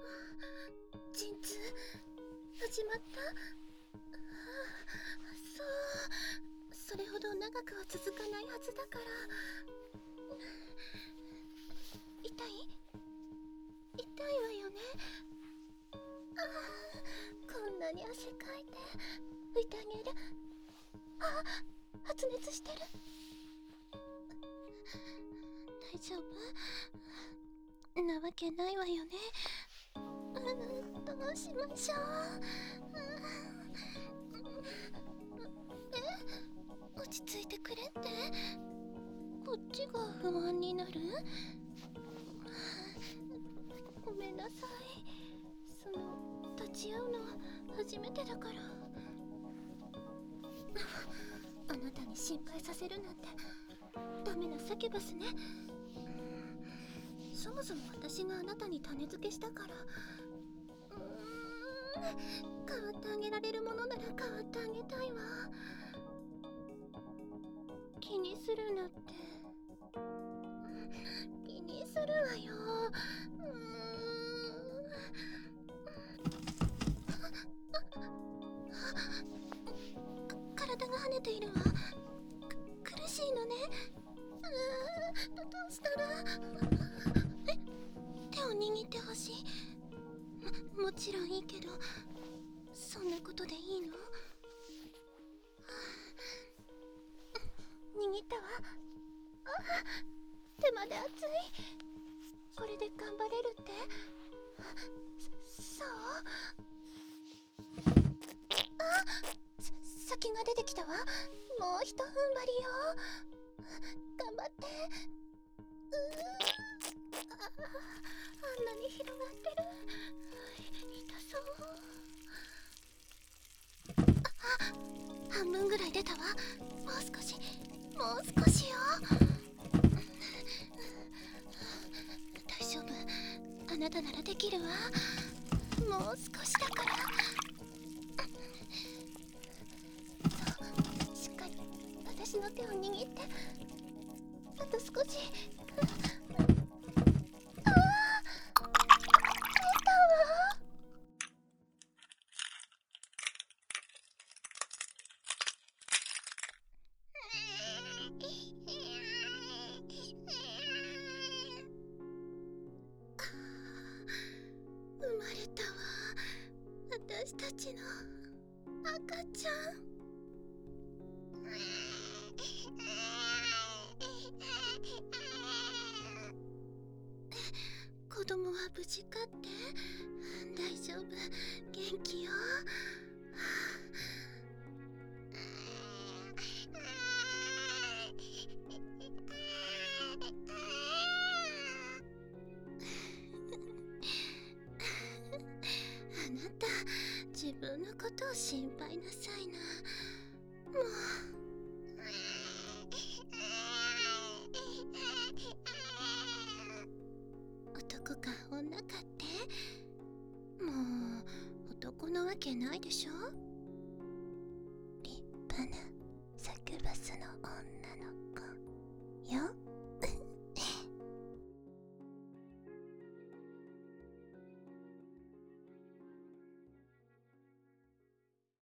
陣痛始まった。そう、それほど長くは続かないはずだから。痛いわよね。こんなに汗かいて拭いてあげる。発熱してる。大丈夫なわけないわよね。どうしましょう。落ち着いてくれって。こっちが不安になる。ごめんなさい。立ち会うのは初めてだから。あなたに心配させるなんてダメなサキュバスね。そもそも私があなたに種付けしたから。変わってあげられるものなら変わってあげたいわ。気にするなって。気にするわよ。体が跳ねているわ。苦しいのね。どうしたら。手を握ってほしい。もちろんいいけど、そんなことでいいの？握ったわ。手まで熱い。これで頑張れるって？そう？先が出てきたわ。もうひと踏ん張りよ。頑張って。あんなに広がってる。痛そう。半分ぐらい出たわ。もう少しよ。大丈夫。あなたならできるわ。もう少しだから。そう、しっかり私の手を握って。あと少し。生まれたわ。私たちの赤ちゃん。子供は無事かって？大丈夫、元気よ。あなた、自分のことを心配なさいな。もう。男か女かって？もう男のわけないでしょ。